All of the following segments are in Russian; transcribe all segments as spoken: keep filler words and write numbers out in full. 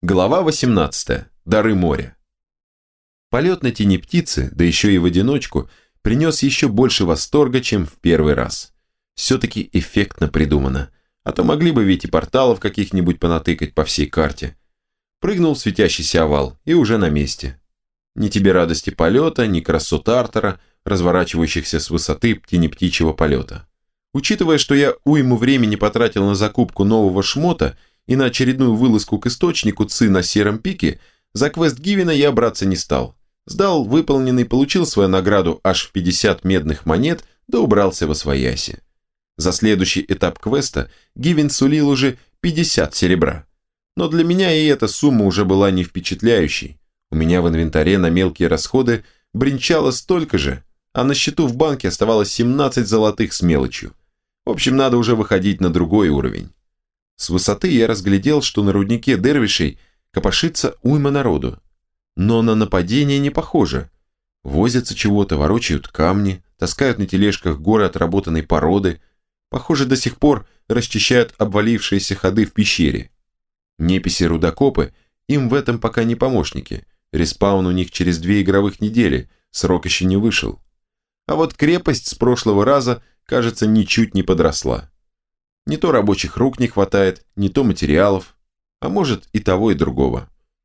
Глава восемнадцатая. Дары моря. Полет на тени птицы, да еще и в одиночку, принес еще больше восторга, чем в первый раз. Все-таки эффектно придумано, а то могли бы ведь и порталов каких-нибудь понатыкать по всей карте. Прыгнул в светящийся овал и уже на месте. Ни тебе радости полета, ни красот Артера, разворачивающихся с высоты птичьего полета. Учитывая, что я уйму времени потратил на закупку нового шмота и на очередную вылазку к источнику Ци на сером пике, за квест Гивена я браться не стал. Сдал выполненный, получил свою награду аж в пятьдесят медных монет, да убрался восвояси. За следующий этап квеста Гивен сулил уже пятьдесят серебра. Но для меня и эта сумма уже была не впечатляющей. У меня в инвентаре на мелкие расходы бренчало столько же, а на счету в банке оставалось семнадцать золотых с мелочью. В общем, надо уже выходить на другой уровень. С высоты я разглядел, что на руднике дервишей копошится уйма народу. Но на нападение не похоже. Возятся чего-то, ворочают камни, таскают на тележках горы отработанной породы. Похоже, до сих пор расчищают обвалившиеся ходы в пещере. Неписи-рудокопы им в этом пока не помощники. Респаун у них через две игровых недели, срок еще не вышел. А вот крепость с прошлого раза, кажется, ничуть не подросла. Не то рабочих рук не хватает, не то материалов, а может и того, и другого.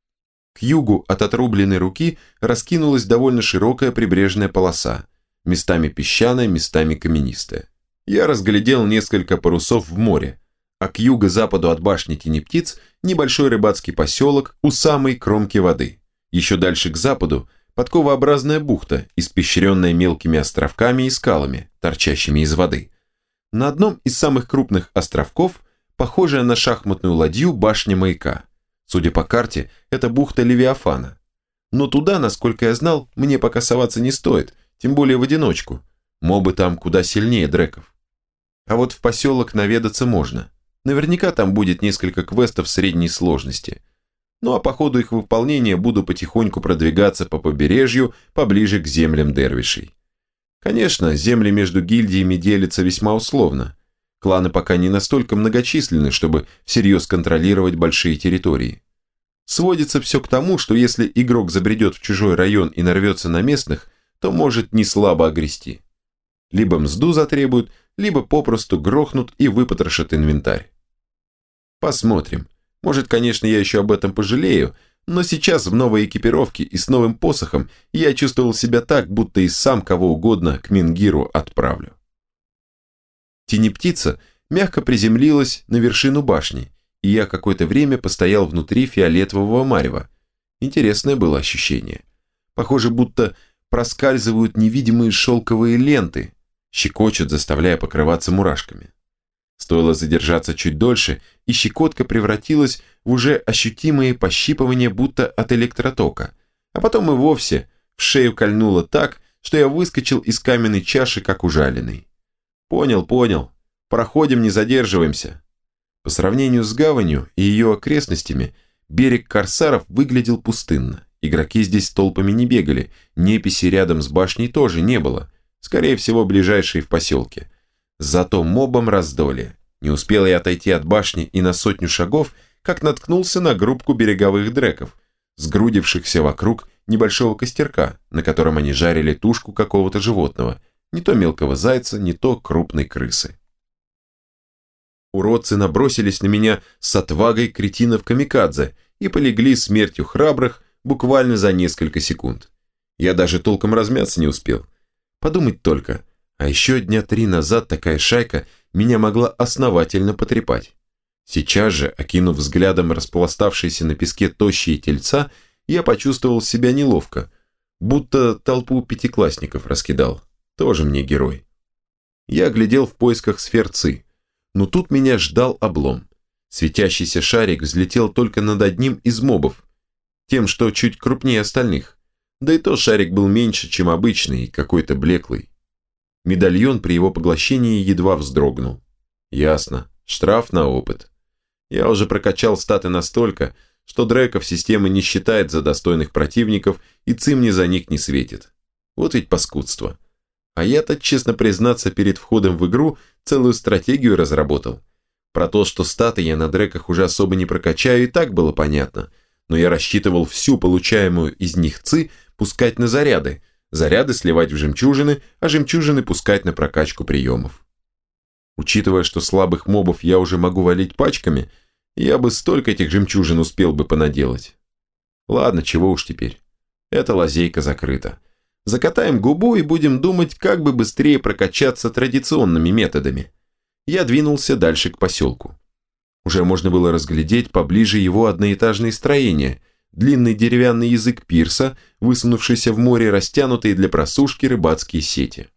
К югу от отрубленной руки раскинулась довольно широкая прибрежная полоса, местами песчаная, местами каменистая. Я разглядел несколько парусов в море, а к юго-западу от башни Тени Птиц небольшой рыбацкий поселок у самой кромки воды. Еще дальше к западу подковообразная бухта, испещренная мелкими островками и скалами, торчащими из воды. На одном из самых крупных островков, похожая на шахматную ладью, башня маяка. Судя по карте, это бухта Левиафана. Но туда, насколько я знал, мне пока соваться не стоит, тем более в одиночку. Мобы там куда сильнее дреков. А вот в поселок наведаться можно. Наверняка там будет несколько квестов средней сложности. Ну а по ходу их выполнения буду потихоньку продвигаться по побережью, поближе к землям дервишей. Конечно, земли между гильдиями делятся весьма условно. Кланы пока не настолько многочисленны, чтобы всерьез контролировать большие территории. Сводится все к тому, что если игрок забредет в чужой район и нарвется на местных, то может не слабо огрести. Либо мзду затребуют, либо попросту грохнут и выпотрошат инвентарь. Посмотрим. Может, конечно, я еще об этом пожалею, но сейчас в новой экипировке и с новым посохом я чувствовал себя так, будто и сам кого угодно к Мингиру отправлю. Тени-птица мягко приземлилась на вершину башни, и я какое-то время постоял внутри фиолетового марева. Интересное было ощущение. Похоже, будто проскальзывают невидимые шелковые ленты, щекочут, заставляя покрываться мурашками. Стоило задержаться чуть дольше, и щекотка превратилась в уже ощутимые пощипывания, будто от электротока, а потом и вовсе в шею кольнуло так, что я выскочил из каменной чаши, как ужаленный. Понял, понял. Проходим, не задерживаемся. По сравнению с гаванью и ее окрестностями, берег Корсаров выглядел пустынно. Игроки здесь толпами не бегали, неписи рядом с башней тоже не было, скорее всего, ближайшие в поселке. Зато мобом раздолье. Не успел я отойти от башни и на сотню шагов, как наткнулся на группку береговых дреков, сгрудившихся вокруг небольшого костерка, на котором они жарили тушку какого-то животного, не то мелкого зайца, не то крупной крысы. Уродцы набросились на меня с отвагой кретинов-камикадзе и полегли смертью храбрых буквально за несколько секунд. Я даже толком размяться не успел. Подумать только, а еще дня три назад такая шайка меня могла основательно потрепать. Сейчас же, окинув взглядом распластавшиеся на песке тощие тельца, я почувствовал себя неловко, будто толпу пятиклассников раскидал. Тоже мне герой. Я глядел в поисках сфер Ци, но тут меня ждал облом. Светящийся шарик взлетел только над одним из мобов, тем, что чуть крупнее остальных. Да и то шарик был меньше, чем обычный, и какой-то блеклый. Медальон при его поглощении едва вздрогнул. Ясно, штраф на опыт. Я уже прокачал статы настолько, что дреков система не считает за достойных противников, и Ци мне за них не светит. Вот ведь паскудство. А я-то, честно признаться, перед входом в игру целую стратегию разработал. Про то, что статы я на дреках уже особо не прокачаю, и так было понятно. но я рассчитывал всю получаемую из них ци пускать на заряды, заряды сливать в жемчужины, а жемчужины пускать на прокачку приемов. Учитывая, что слабых мобов я уже могу валить пачками, я бы столько этих жемчужин успел бы понаделать. Ладно, чего уж теперь. Эта лазейка закрыта. Закатаем губу и будем думать, как бы быстрее прокачаться традиционными методами. Я двинулся дальше к поселку. Уже можно было разглядеть поближе его одноэтажные строения, длинный деревянный язык пирса, высунувшийся в море, растянутые для просушки рыбацкие сети.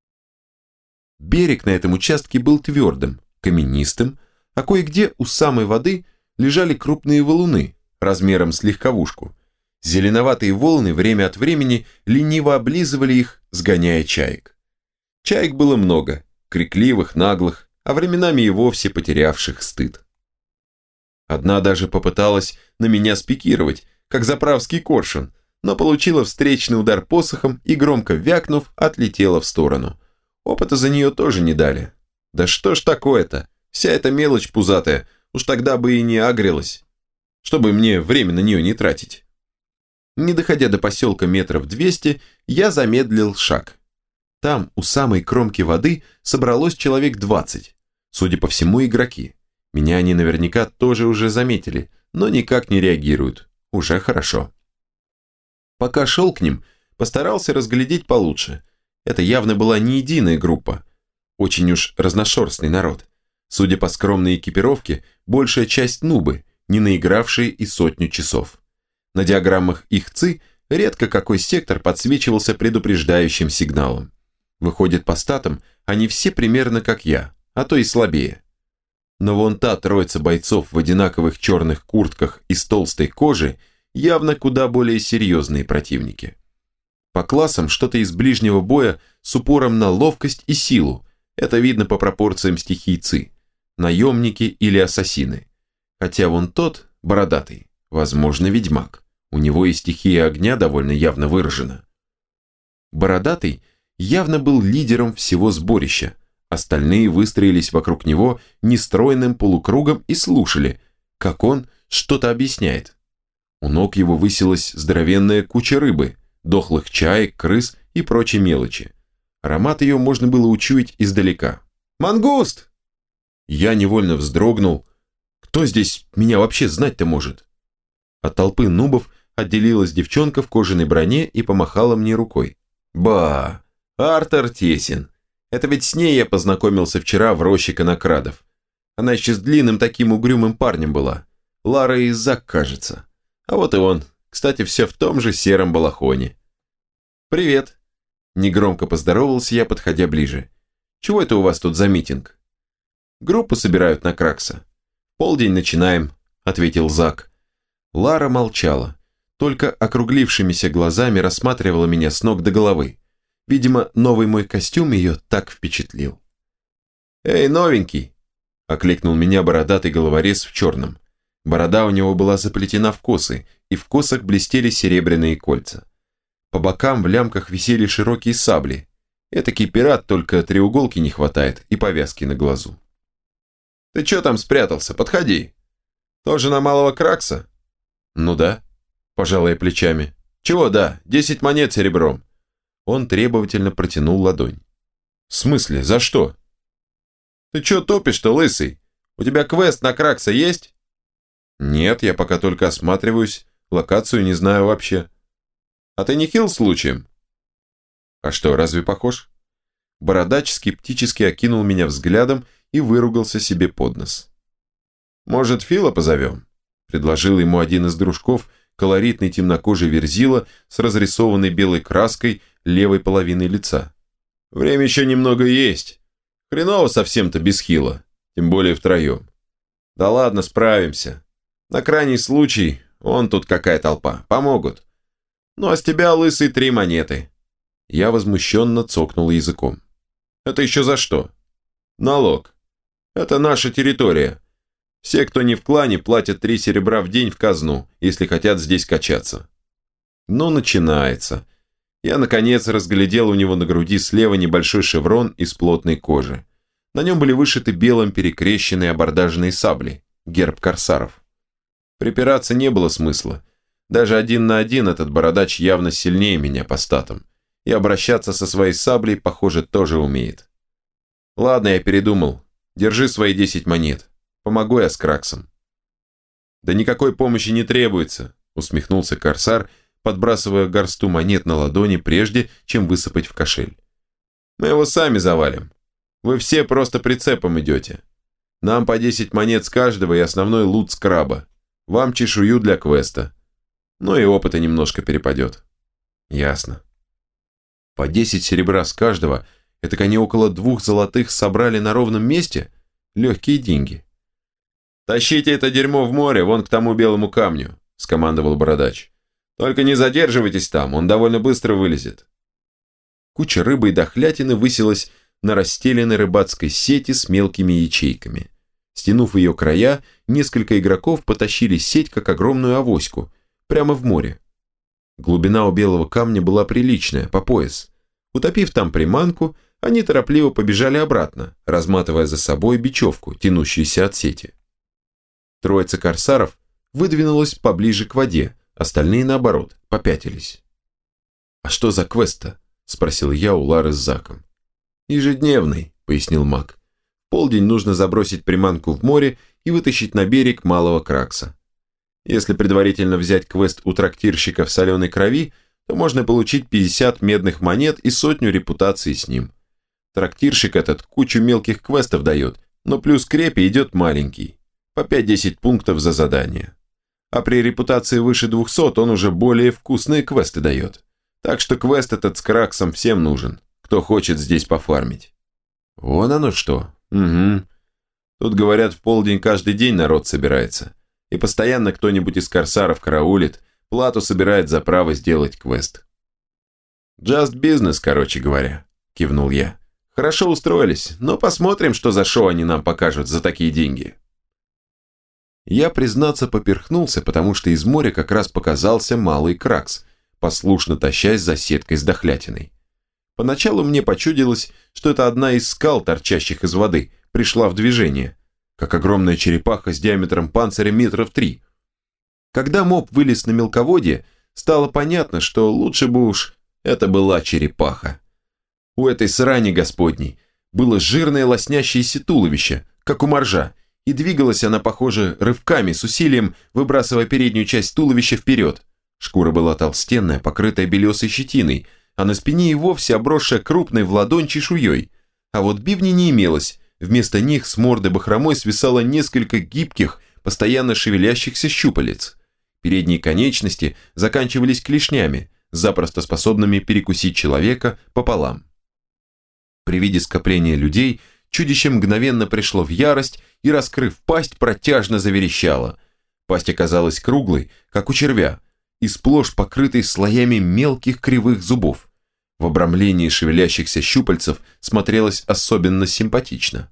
Берег на этом участке был твердым, каменистым, а кое-где у самой воды лежали крупные валуны, размером с легковушку. Зеленоватые волны время от времени лениво облизывали их, сгоняя чаек. Чаек было много, крикливых, наглых, а временами и вовсе потерявших стыд. Одна даже попыталась на меня спикировать, как заправский коршун, но получила встречный удар посохом и, громко вякнув, отлетела в сторону. Опыта за нее тоже не дали. Да что ж такое-то? Вся эта мелочь пузатая, уж тогда бы и не агрилась, чтобы мне время на нее не тратить. Не доходя до поселка метров двести, я замедлил шаг. Там, у самой кромки воды, собралось человек двадцать. Судя по всему, игроки. Меня они наверняка тоже уже заметили, но никак не реагируют. Уже хорошо. Пока шел к ним, постарался разглядеть получше. Это явно была не единая группа. Очень уж разношерстный народ. Судя по скромной экипировке, большая часть нубы, не наигравшие и сотню часов. На диаграммах их ци редко какой сектор подсвечивался предупреждающим сигналом. Выходит, по статам, они все примерно как я, а то и слабее. Но вон та троица бойцов в одинаковых черных куртках из толстой кожи явно куда более серьезные противники. По классам что-то из ближнего боя с упором на ловкость и силу, это видно по пропорциям стихий ци, наемники или ассасины. Хотя вон тот, бородатый, возможно, ведьмак, у него и стихия огня довольно явно выражена. Бородатый явно был лидером всего сборища, остальные выстроились вокруг него нестройным полукругом и слушали, как он что-то объясняет. У ног его высилась здоровенная куча рыбы, дохлых чаек, крыс и прочей мелочи. Аромат ее можно было учуять издалека. «Мангуст!» Я невольно вздрогнул. Кто здесь меня вообще знать-то может? От толпы нубов отделилась девчонка в кожаной броне и помахала мне рукой. Ба, Артер Тесин. Это ведь с ней я познакомился вчера в роще конокрадов. Она еще с длинным таким угрюмым парнем была. Лара и Зак, кажется. А вот и он. Кстати, все в том же сером балахоне. «Привет!» Негромко поздоровался я, подходя ближе. «Чего это у вас тут за митинг?» «Группу собирают на Кракса. Полдень начинаем», — ответил Зак. Лара молчала, только округлившимися глазами рассматривала меня с ног до головы. Видимо, новый мой костюм ее так впечатлил. «Эй, новенький!» — окликнул меня бородатый головорез в черном. Борода у него была заплетена в косы, и в косах блестели серебряные кольца. По бокам в лямках висели широкие сабли. Этакий пират, только треуголки не хватает и повязки на глазу. «Ты чё там спрятался? Подходи. Тоже на малого Кракса?» «Ну да», пожалуй плечами. «Чего да? Десять монет серебром». Он требовательно протянул ладонь. «В смысле? За что?» «Ты чё топишь-то, лысый? У тебя квест на Кракса есть?» «Нет, я пока только осматриваюсь, локацию не знаю вообще». «А ты не хил случаем?» «А что, разве похож?» Бородач скептически окинул меня взглядом и выругался себе под нос. «Может, Фила позовем?» Предложил ему один из дружков, колоритный темнокожий верзила с разрисованной белой краской левой половиной лица. «Время еще немного есть. Хреново совсем-то без хила, тем более втроем. Да ладно, справимся. На крайний случай, вон тут какая толпа, помогут. Ну а с тебя, лысый, три монеты». Я возмущенно цокнул языком. «Это еще за что?» «Налог. Это наша территория. Все, кто не в клане, платят три серебра в день в казну, если хотят здесь качаться». Ну, начинается. Я, наконец, разглядел у него на груди слева небольшой шеврон из плотной кожи. На нем были вышиты белым перекрещенные абордажные сабли, герб корсаров. Припираться не было смысла. Даже один на один этот бородач явно сильнее меня по статам. И обращаться со своей саблей, похоже, тоже умеет. Ладно, я передумал. Держи свои десять монет. Помогу я с Краксом. Да никакой помощи не требуется, усмехнулся корсар, подбрасывая горсту монет на ладони, прежде чем высыпать в кошель. Мы его сами завалим. Вы все просто прицепом идете. Нам по десять монет с каждого и основной лут с краба. Вам чешую для квеста. Ну и опыта немножко перепадет. Ясно. По десять серебра с каждого, это они около двух золотых собрали на ровном месте? Легкие деньги. «Тащите это дерьмо в море, вон к тому белому камню», – скомандовал бородач. «Только не задерживайтесь там, он довольно быстро вылезет». Куча рыбы и дохлятины высилась на расстеленной рыбацкой сети с мелкими ячейками. Стянув ее края, несколько игроков потащили сеть, как огромную авоську, прямо в море. Глубина у белого камня была приличная, по пояс. Утопив там приманку, они торопливо побежали обратно, разматывая за собой бечевку, тянущуюся от сети. Троица корсаров выдвинулась поближе к воде, остальные, наоборот, попятились. «А что за квест-то?» – спросил я у Лары с Заком. «Ежедневный», – пояснил маг. «В полдень нужно забросить приманку в море и вытащить на берег малого кракса. Если предварительно взять квест у трактирщика в соленой крови, то можно получить пятьдесят медных монет и сотню репутаций с ним. Трактирщик этот кучу мелких квестов дает, но плюс к репе идет маленький, по пять-десять пунктов за задание. А при репутации выше двухсот он уже более вкусные квесты дает. Так что квест этот с краксом всем нужен, кто хочет здесь пофармить». «Вон оно что. Угу. Тут, говорят, в полдень каждый день народ собирается. И постоянно кто-нибудь из корсаров караулит, плату собирает за право сделать квест». «Just business, короче говоря», – кивнул я. «Хорошо устроились, но посмотрим, что за шоу они нам покажут за такие деньги». Я, признаться, поперхнулся, потому что из моря как раз показался малый кракс, послушно тащась за сеткой с дохлятиной. Поначалу мне почудилось, что это одна из скал, торчащих из воды, пришла в движение, как огромная черепаха с диаметром панциря метров три. Когда моб вылез на мелководье, стало понятно, что лучше бы уж это была черепаха. У этой срани господней было жирное лоснящееся туловище, как у моржа, и двигалась она, похоже, рывками, с усилием выбрасывая переднюю часть туловища вперед. Шкура была толстенная, покрытая белесой щетиной, а на спине и вовсе обросшая крупной в ладонь чешуей. А вот бивней не имелось, вместо них с морды бахромой свисало несколько гибких, постоянно шевелящихся щупалец. Передние конечности заканчивались клешнями, запросто способными перекусить человека пополам. При виде скопления людей чудище мгновенно пришло в ярость и, раскрыв пасть, протяжно заверещало. Пасть оказалась круглой, как у червя, и сплошь покрытой слоями мелких кривых зубов. В обрамлении шевелящихся щупальцев смотрелось особенно симпатично.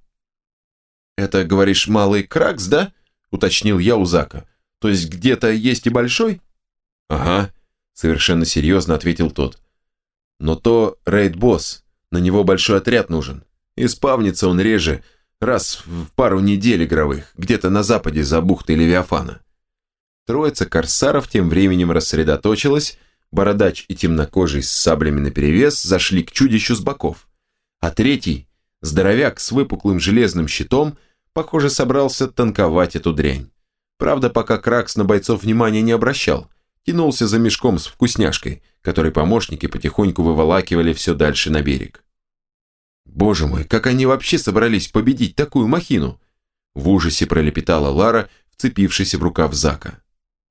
«Это, говоришь, малый кракс, да?» – уточнил я у Зака. «То есть где-то есть и большой?» «Ага», – совершенно серьезно ответил тот. «Но то рейд-босс, на него большой отряд нужен. И спавнится он реже, раз в пару недель игровых, где-то на западе за бухтой Левиафана». Троица корсаров тем временем рассредоточилась, бородач и темнокожий с саблями наперевес зашли к чудищу с боков, а третий, здоровяк с выпуклым железным щитом, похоже, собрался танковать эту дрянь. Правда, пока кракс на бойцов внимания не обращал, тянулся за мешком с вкусняшкой, который помощники потихоньку выволакивали все дальше на берег. «Боже мой, как они вообще собрались победить такую махину?» В ужасе пролепетала Лара, вцепившись в рукав Зака.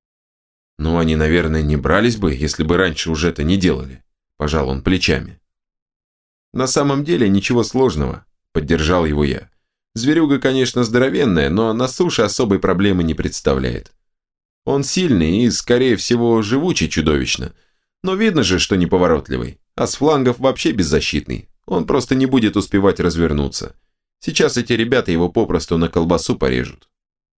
«Ну, они, наверное, не брались бы, если бы раньше уже это не делали», – пожал он плечами. «На самом деле ничего сложного», – поддержал его я. «Зверюга, конечно, здоровенная, но на суше особой проблемы не представляет. Он сильный и, скорее всего, живучий чудовищно, но видно же, что неповоротливый, а с флангов вообще беззащитный. Он просто не будет успевать развернуться. Сейчас эти ребята его попросту на колбасу порежут».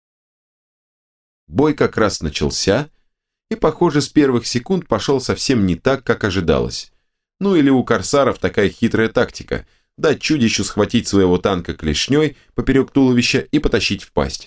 Бой как раз начался, и, похоже, с первых секунд пошел совсем не так, как ожидалось. Ну или у корсаров такая хитрая тактика – дать чудищу схватить своего танка клешней поперек туловища и потащить в пасть.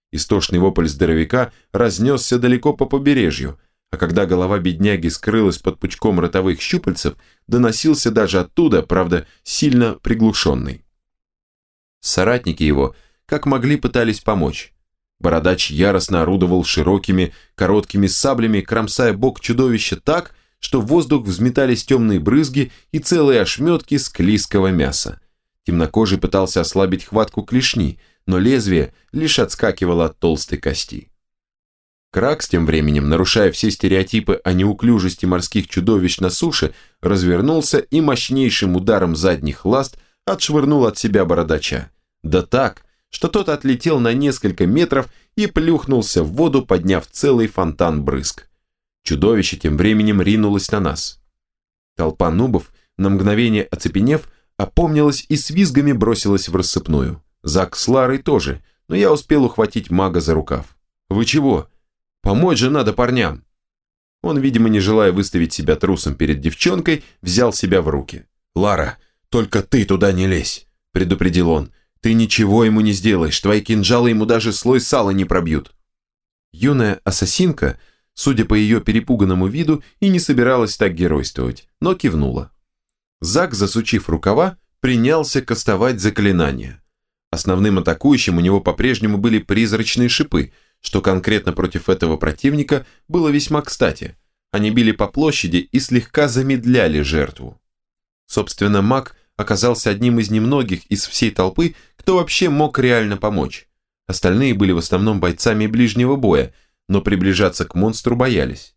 Истошный вопль здоровяка разнесся далеко по побережью, а когда голова бедняги скрылась под пучком ротовых щупальцев, доносился даже оттуда, правда, сильно приглушенный. Соратники его, как могли, пытались помочь. Бородач яростно орудовал широкими, короткими саблями, кромсая бок чудовища так, что в воздух взметались темные брызги и целые ошметки склизкого мяса. Темнокожий пытался ослабить хватку клешни, но лезвие лишь отскакивало от толстой кости. Кракс тем временем, нарушая все стереотипы о неуклюжести морских чудовищ на суше, развернулся и мощнейшим ударом задних ласт отшвырнул от себя бородача. Да так, что тот отлетел на несколько метров и плюхнулся в воду, подняв целый фонтан брызг. Чудовище тем временем ринулось на нас. Толпа нубов, на мгновение оцепенев, опомнилась и с визгами бросилась в рассыпную. Зак с Ларой тоже, но я успел ухватить мага за рукав. «Вы чего? Помочь же надо парням!» Он, видимо, не желая выставить себя трусом перед девчонкой, взял себя в руки. «Лара, только ты туда не лезь!» – предупредил он. «Ты ничего ему не сделаешь, твои кинжалы ему даже слой сала не пробьют!» Юная ассасинка, судя по ее перепуганному виду, и не собиралась так геройствовать, но кивнула. Зак, засучив рукава, принялся кастовать заклинания. Основным атакующим у него по-прежнему были призрачные шипы, что конкретно против этого противника было весьма кстати. Они били по площади и слегка замедляли жертву. Собственно, маг оказался одним из немногих из всей толпы, кто вообще мог реально помочь. Остальные были в основном бойцами ближнего боя, но приближаться к монстру боялись.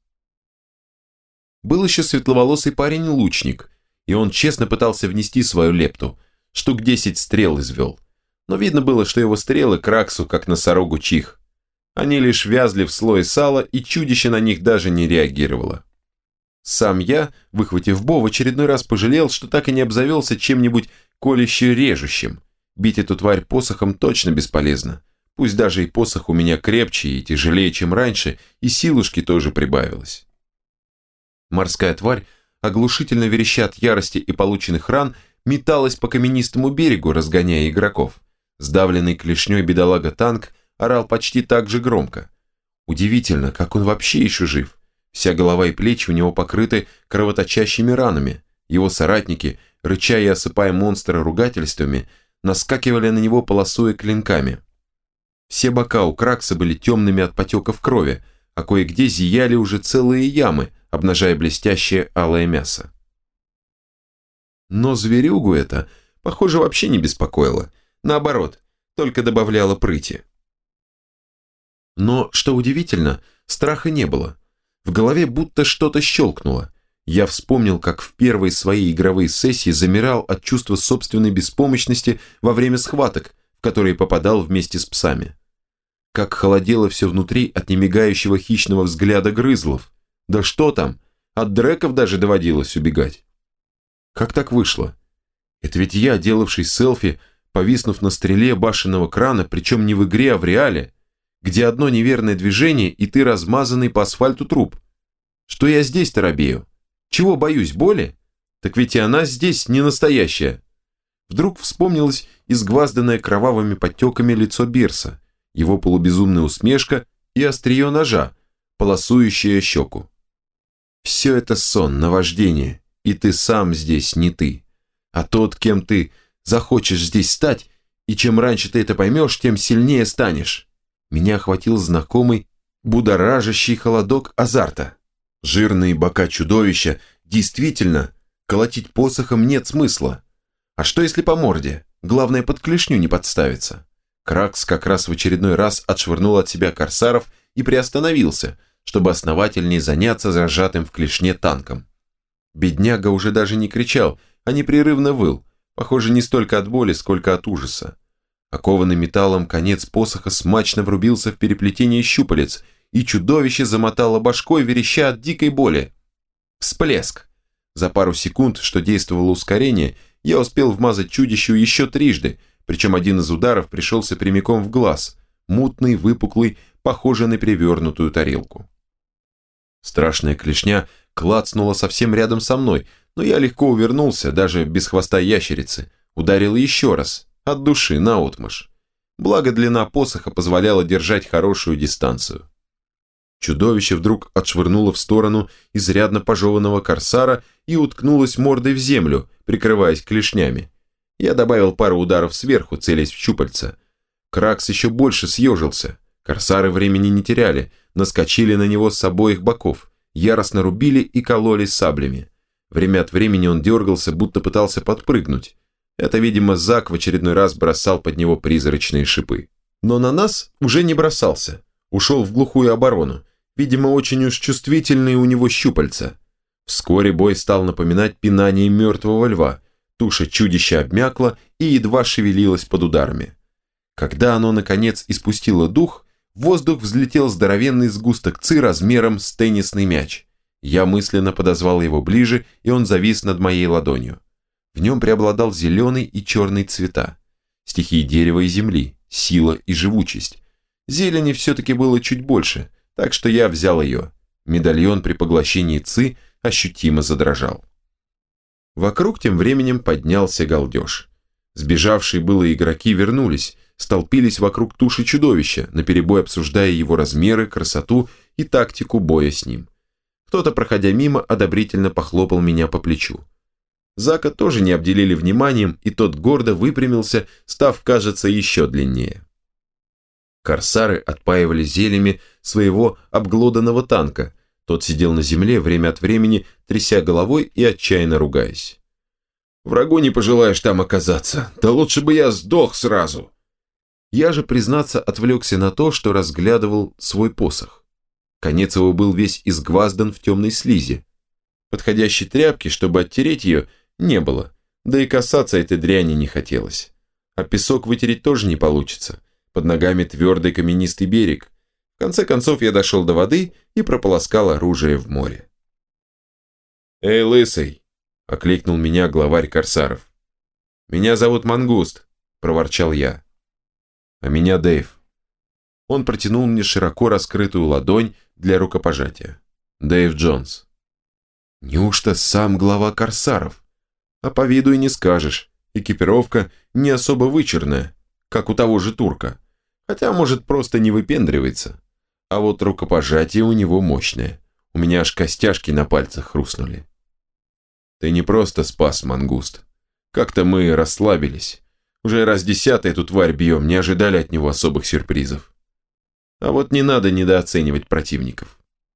Был еще светловолосый парень-лучник, и он честно пытался внести свою лепту, штук десять стрел извел. Но видно было, что его стрелы Краксу, как носорогу чих. Они лишь вязли в слое сала, и чудище на них даже не реагировало. Сам я, выхватив бо, в очередной раз пожалел, что так и не обзавелся чем-нибудь колюще-режущим. Бить эту тварь посохом точно бесполезно. Пусть даже и посох у меня крепче и тяжелее, чем раньше, и силушки тоже прибавилось. Морская тварь, оглушительно вереща от ярости и полученных ран, металась по каменистому берегу, разгоняя игроков. Сдавленный клешней бедолага-танк орал почти так же громко. Удивительно, как он вообще еще жив. Вся голова и плечи у него покрыты кровоточащими ранами. Его соратники, рыча и осыпая монстра ругательствами, наскакивали на него, полосуя клинками. Все бока у Кракса были темными от потеков крови, а кое-где зияли уже целые ямы, обнажая блестящее алое мясо. Но зверюгу это, похоже, вообще не беспокоило. Наоборот, только добавляло прыти. Но, что удивительно, страха не было. В голове будто что-то щелкнуло. Я вспомнил, как в первой своей игровой сессии замирал от чувства собственной беспомощности во время схваток, в которые попадал вместе с псами. Как холодело все внутри от немигающего хищного взгляда грызлов. Да что там, от дреков даже доводилось убегать. Как так вышло? Это ведь я, делавший селфи, повиснув на стреле башенного крана, причем не в игре, а в реале, где одно неверное движение, и ты размазанный по асфальту труп. Что я здесь-то робею? Чего боюсь, боли? Так ведь и она здесь не настоящая. Вдруг вспомнилось изгвазданное кровавыми подтеками лицо Бирса, его полубезумная усмешка и острие ножа, полосующее щеку. Все это сон, наваждение, и ты сам здесь не ты. А тот, кем ты захочешь здесь стать, и чем раньше ты это поймешь, тем сильнее станешь. Меня охватил знакомый, будоражащий холодок азарта. Жирные бока чудовища, действительно, колотить посохом нет смысла. А что если по морде? Главное, под клешню не подставиться. Кракс как раз в очередной раз отшвырнул от себя корсаров и приостановился, чтобы основательнее заняться зажатым в клешне танком. Бедняга уже даже не кричал, а непрерывно выл, похоже, не столько от боли, сколько от ужаса. Окованный металлом конец посоха смачно врубился в переплетение щупалец, и чудовище замотало башкой, вереща от дикой боли. Всплеск! За пару секунд, что действовало ускорение, я успел вмазать чудищу еще трижды, причем один из ударов пришелся прямиком в глаз, мутный, выпуклый, похожий на перевернутую тарелку. Страшная клешня клацнула совсем рядом со мной, но я легко увернулся, даже без хвоста ящерицы, ударил еще раз, от души наотмашь. Благо длина посоха позволяла держать хорошую дистанцию. Чудовище вдруг отшвырнуло в сторону изрядно пожеванного корсара и уткнулось мордой в землю, прикрываясь клешнями. Я добавил пару ударов сверху, целясь в щупальца. Кракс еще больше съежился. Корсары времени не теряли, наскочили на него с обоих боков, яростно рубили и кололи саблями. Время от времени он дергался, будто пытался подпрыгнуть. Это, видимо, Зак в очередной раз бросал под него призрачные шипы. Но на нас уже не бросался. Ушел в глухую оборону. Видимо, очень уж чувствительные у него щупальца. Вскоре бой стал напоминать пинание мертвого льва. Туша чудища обмякла и едва шевелилась под ударами. Когда оно, наконец, испустило дух, в воздух взлетел здоровенный сгусток ци размером с теннисный мяч. Я мысленно подозвал его ближе, и он завис над моей ладонью. В нем преобладал зеленый и черный цвета. Стихии дерева и земли, сила и живучесть. Зелени все-таки было чуть больше, так что я взял ее. Медальон при поглощении ци ощутимо задрожал. Вокруг тем временем поднялся галдеж. Сбежавшие было игроки вернулись, столпились вокруг туши чудовища, наперебой обсуждая его размеры, красоту и тактику боя с ним. Кто-то, проходя мимо, одобрительно похлопал меня по плечу. Зака тоже не обделили вниманием, и тот гордо выпрямился, став, кажется, еще длиннее. Корсары отпаивали зельями своего обглоданного танка. Тот сидел на земле, время от времени тряся головой и отчаянно ругаясь. «Врагу не пожелаешь там оказаться, да лучше бы я сдох сразу!» Я же, признаться, отвлекся на то, что разглядывал свой посох. Конец его был весь изгваздан в темной слизи. Подходящей тряпки, чтобы оттереть ее, не было, да и касаться этой дряни не хотелось. А песок вытереть тоже не получится. Под ногами твердый каменистый берег. В конце концов я дошел до воды и прополоскал оружие в море. «Эй, лысый!» – окликнул меня главарь корсаров. «Меня зовут Мангуст», – проворчал я. «А меня Дэйв». Он протянул мне широко раскрытую ладонь для рукопожатия. Дэйв Джонс. Неужто сам глава корсаров? А по виду и не скажешь. Экипировка не особо вычурная, как у того же турка. Хотя, может, просто не выпендривается. А вот рукопожатие у него мощное. У меня аж костяшки на пальцах хрустнули. Ты не просто спас, Мангуст. Как-то мы расслабились. Уже раз десятый эту тварь бьем, не ожидали от него особых сюрпризов. А вот не надо недооценивать противников.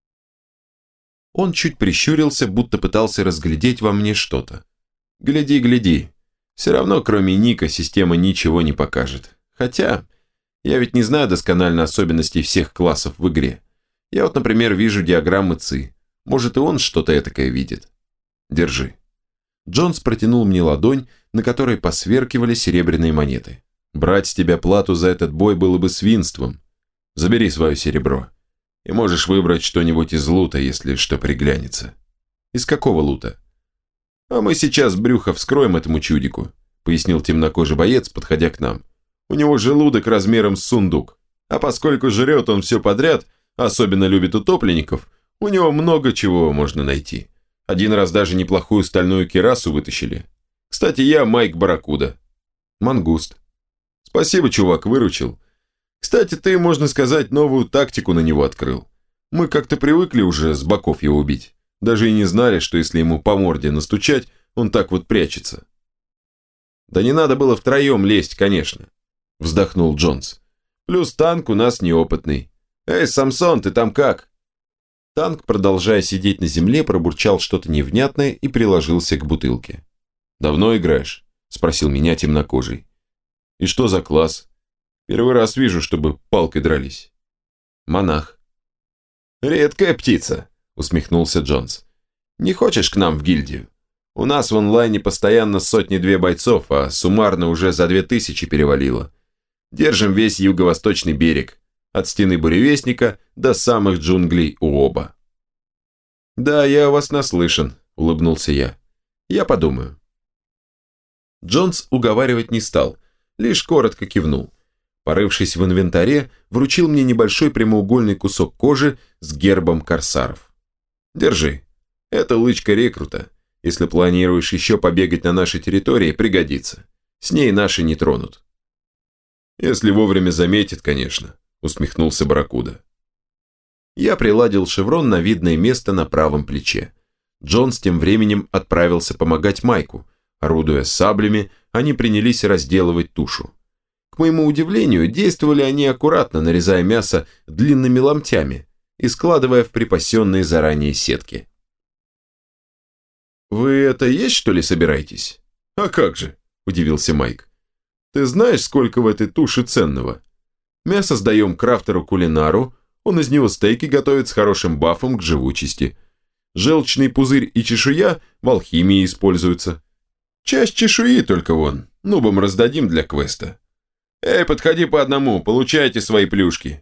Он чуть прищурился, будто пытался разглядеть во мне что-то. Гляди, гляди. Все равно, кроме ника, система ничего не покажет. Хотя, я ведь не знаю досконально особенностей всех классов в игре. Я вот, например, вижу диаграммы ци. Может, и он что-то этакое видит. Держи. Джонс протянул мне ладонь, на которой посверкивали серебряные монеты. Брать с тебя плату за этот бой было бы свинством. Забери свое серебро. И можешь выбрать что-нибудь из лута, если что приглянется. Из какого лута? А мы сейчас брюхо вскроем этому чудику, пояснил темнокожий боец, подходя к нам. У него желудок размером с сундук. А поскольку жрет он все подряд, особенно любит утопленников, у него много чего можно найти. Один раз даже неплохую стальную кирасу вытащили. Кстати, я Майк Барракуда. Мангуст. Спасибо, чувак, выручил. Кстати, ты, можно сказать, новую тактику на него открыл. Мы как-то привыкли уже с боков его убить. Даже и не знали, что если ему по морде настучать, он так вот прячется. Да не надо было втроем лезть, конечно, вздохнул Джонс. Плюс танк у нас неопытный. Эй, Самсон, ты там как? Танк, продолжая сидеть на земле, пробурчал что-то невнятное и приложился к бутылке. «Давно играешь?» – спросил меня темнокожий. «И что за класс? Первый раз вижу, чтобы палкой дрались». «Монах». «Редкая птица», – усмехнулся Джонс. «Не хочешь к нам в гильдию? У нас в онлайне постоянно сотни-две бойцов, а суммарно уже за две тысячи перевалило. Держим весь юго-восточный берег, от стены буревестника до самых джунглей Уоба». «Да, я о вас наслышан», – улыбнулся я. «Я подумаю». Джонс уговаривать не стал, лишь коротко кивнул. Порывшись в инвентаре, вручил мне небольшой прямоугольный кусок кожи с гербом корсаров. «Держи. Это лычка рекрута. Если планируешь еще побегать на нашей территории, пригодится. С ней наши не тронут». Если вовремя заметит, конечно, усмехнулся Барракуда. Я приладил шеврон на видное место на правом плече. Джонс тем временем отправился помогать Майку. Орудуя саблями, они принялись разделывать тушу. К моему удивлению, действовали они аккуратно, нарезая мясо длинными ломтями и складывая в припасенные заранее сетки. «Вы это есть, что ли, собираетесь?» «А как же?» – удивился Майк. «Ты знаешь, сколько в этой туше ценного? Мясо сдаем крафтеру-кулинару, он из него стейки готовит с хорошим бафом к живучести. Желчный пузырь и чешуя в алхимии используются. Часть чешуи только вон, нубам раздадим для квеста. Эй, подходи по одному, получайте свои плюшки».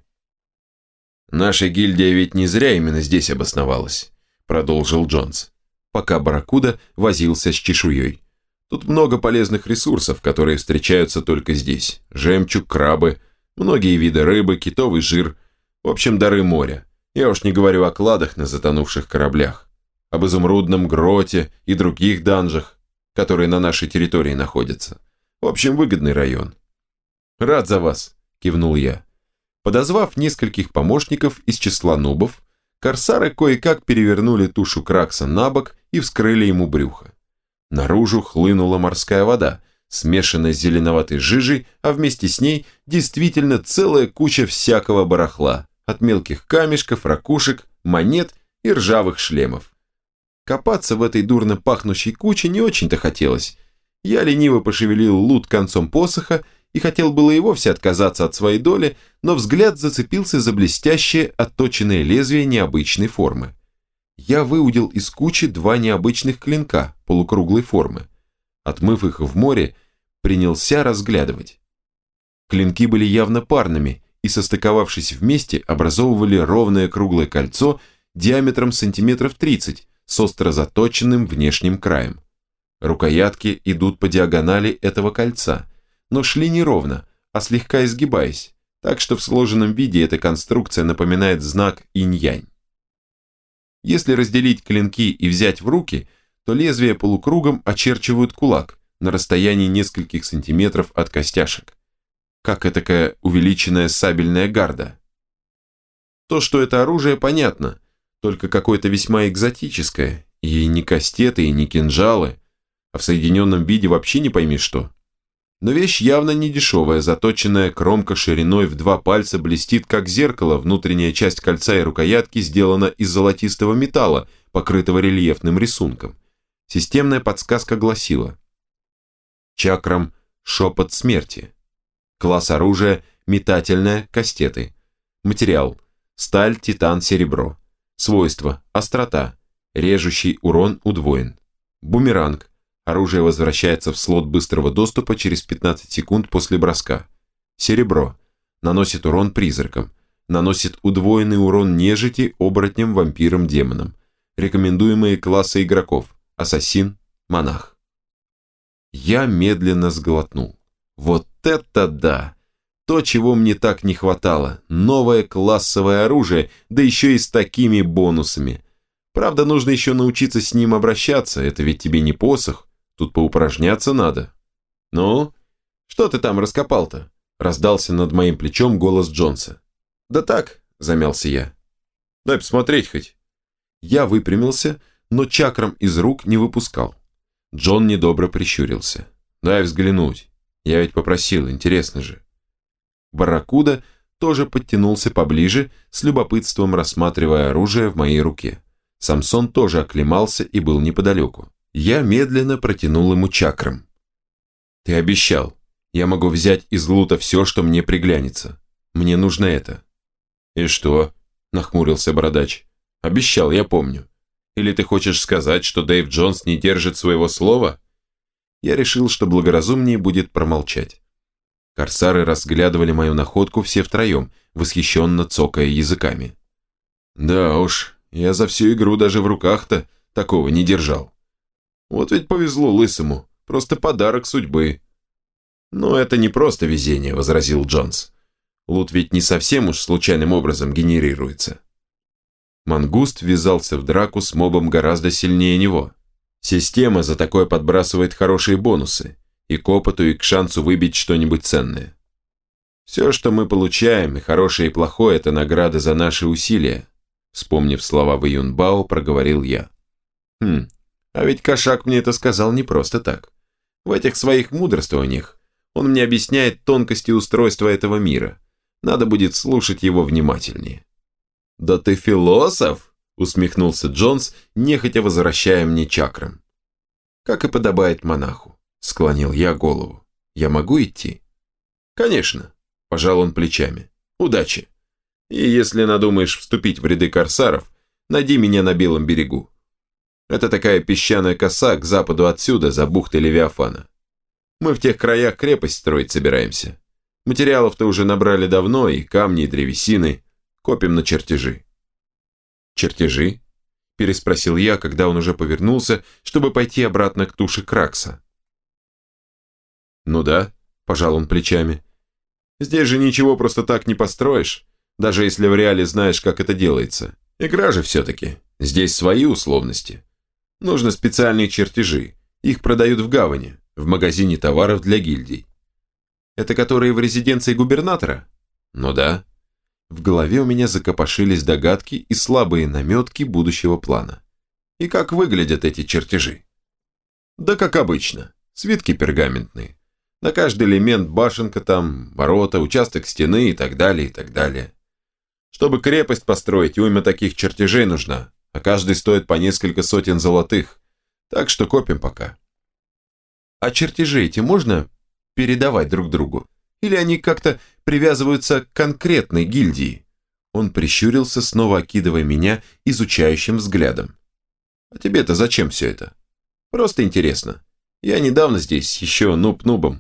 «Наша гильдия ведь не зря именно здесь обосновалась», – продолжил Джонс, пока Барракуда возился с чешуей. «Тут много полезных ресурсов, которые встречаются только здесь. Жемчуг, крабы, многие виды рыбы, китовый жир. В общем, дары моря. Я уж не говорю о кладах на затонувших кораблях, об изумрудном гроте и других данжах, которые на нашей территории находятся. В общем, выгодный район». «Рад за вас», – кивнул я. Подозвав нескольких помощников из числа нубов, корсары кое-как перевернули тушу Кракса на бок и вскрыли ему брюхо. Наружу хлынула морская вода, смешанная с зеленоватой жижей, а вместе с ней действительно целая куча всякого барахла, от мелких камешков, ракушек, монет и ржавых шлемов. Копаться в этой дурно пахнущей куче не очень-то хотелось. Я лениво пошевелил лут концом посоха и хотел было и вовсе отказаться от своей доли, но взгляд зацепился за блестящее отточенное лезвие необычной формы. Я выудил из кучи два необычных клинка полукруглой формы. Отмыв их в море, принялся разглядывать. Клинки были явно парными и, состыковавшись вместе, образовывали ровное круглое кольцо диаметром сантиметров тридцать с остро заточенным внешним краем. Рукоятки идут по диагонали этого кольца, но шли не ровно, а слегка изгибаясь, так что в сложенном виде эта конструкция напоминает знак инь-янь. Если разделить клинки и взять в руки, то лезвия полукругом очерчивают кулак на расстоянии нескольких сантиметров от костяшек. Как этакая увеличенная сабельная гарда. То, что это оружие, понятно, только какое-то весьма экзотическое, и не кастеты, и не кинжалы, а в соединенном виде вообще не пойми что. Но вещь явно не дешевая, заточенная кромка шириной в два пальца блестит как зеркало, внутренняя часть кольца и рукоятки сделана из золотистого металла, покрытого рельефным рисунком. Системная подсказка гласила: чакрам шепот смерти. Класс оружия метательное, кастеты. Материал сталь, титан, серебро. Свойства острота, режущий урон удвоен. Бумеранг. Оружие возвращается в слот быстрого доступа через пятнадцать секунд после броска. Серебро. Наносит урон призракам. Наносит удвоенный урон нежити, оборотням, вампирам, демонам. Рекомендуемые классы игроков. Ассасин, монах. Я медленно сглотнул. Вот это да! То, чего мне так не хватало. Новое классовое оружие, да еще и с такими бонусами. Правда, нужно еще научиться с ним обращаться, это ведь тебе не посох. Тут поупражняться надо. «Ну, что ты там раскопал-то?» Раздался над моим плечом голос Джонса. «Да так», – замялся я. «Дай посмотреть хоть». Я выпрямился, но чакрам из рук не выпускал. Джон недобро прищурился. «Дай взглянуть. Я ведь попросил, интересно же». Барракуда тоже подтянулся поближе, с любопытством рассматривая оружие в моей руке. Самсон тоже оклемался и был неподалеку. Я медленно протянул ему чакрам. «Ты обещал. Я могу взять из лута все, что мне приглянется. Мне нужно это». «И что?» – нахмурился бородач. «Обещал, я помню. Или ты хочешь сказать, что Дэйв Джонс не держит своего слова?» Я решил, что благоразумнее будет промолчать. Корсары разглядывали мою находку все втроем, восхищенно цокая языками. «Да уж, я за всю игру даже в руках-то такого не держал. Вот ведь повезло лысому, просто подарок судьбы». «Но это не просто везение», – возразил Джонс. «Лут ведь не совсем уж случайным образом генерируется». Мангуст ввязался в драку с мобом гораздо сильнее него. Система за такое подбрасывает хорошие бонусы, и к опыту, и к шансу выбить что-нибудь ценное. Все, что мы получаем, и хорошее, и плохое, это награда за наши усилия. Вспомнив слова Вэй Юнбао, проговорил я. Хм, а ведь кошак мне это сказал не просто так. В этих своих мудрствованиях он мне объясняет тонкости устройства этого мира. Надо будет слушать его внимательнее. «Да ты философ!» – усмехнулся Джонс, нехотя возвращая мне чакрам. «Как и подобает монаху», – склонил я голову. «Я могу идти?» «Конечно», – пожал он плечами. «Удачи! И если надумаешь вступить в ряды корсаров, найди меня на Белом берегу. Это такая песчаная коса к западу отсюда, за бухтой Левиафана. Мы в тех краях крепость строить собираемся. Материалов-то уже набрали давно, и камни, и древесины. Копим на чертежи». «Чертежи?» – переспросил я, когда он уже повернулся, чтобы пойти обратно к туше Кракса. «Ну да», – пожал он плечами. «Здесь же ничего просто так не построишь, даже если в реале знаешь, как это делается. Игра же все-таки. Здесь свои условности. Нужны специальные чертежи. Их продают в гавани, в магазине товаров для гильдий». «Это которые в резиденции губернатора?» «Ну да». В голове у меня закопошились догадки и слабые наметки будущего плана. «И как выглядят эти чертежи?» «Да как обычно. Свитки пергаментные. На каждый элемент башенка там, ворота, участок стены и так далее, и так далее. Чтобы крепость построить, уйма таких чертежей нужна, а каждый стоит по несколько сотен золотых. Так что копим пока». «А чертежи эти можно передавать друг другу? Или они как-то привязываются к конкретной гильдии?» Он прищурился, снова окидывая меня изучающим взглядом. «А тебе-то зачем все это?» «Просто интересно. Я недавно здесь, еще нуб-нубом».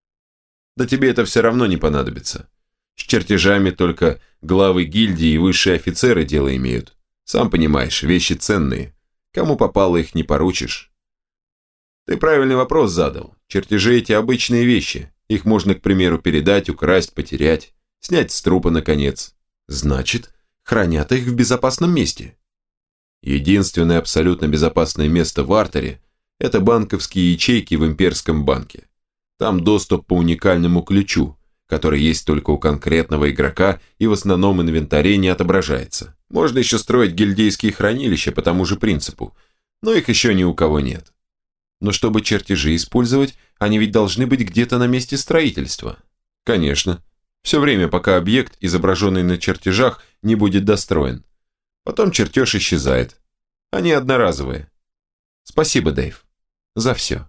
«Да тебе это все равно не понадобится. С чертежами только главы гильдии и высшие офицеры дело имеют. Сам понимаешь, вещи ценные. Кому попало, их не поручишь». «Ты правильный вопрос задал. Чертежи эти обычные вещи. Их можно, к примеру, передать, украсть, потерять, снять с трупа, наконец. Значит, хранят их в безопасном месте». Единственное абсолютно безопасное место в Артере – это банковские ячейки в имперском банке. Там доступ по уникальному ключу, который есть только у конкретного игрока и в основном инвентаре не отображается. Можно еще строить гильдейские хранилища по тому же принципу, но их еще ни у кого нет. Но чтобы чертежи использовать, они ведь должны быть где-то на месте строительства. Конечно. Все время, пока объект, изображенный на чертежах, не будет достроен. Потом чертеж исчезает. Они одноразовые. Спасибо, Дэйв. За все.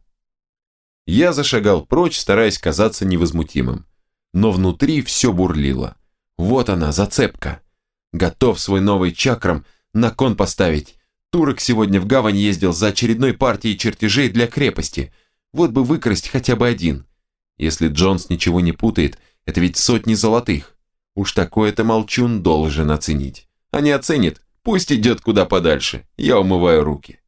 Я зашагал прочь, стараясь казаться невозмутимым. Но внутри все бурлило. Вот она, зацепка. Готов свой новый чакрам на кон поставить. Турок сегодня в гавань ездил за очередной партией чертежей для крепости. Вот бы выкрасть хотя бы один. Если Джонс ничего не путает, это ведь сотни золотых. Уж такое-то молчун должен оценить. А не оценит, пусть идет куда подальше. Я умываю руки.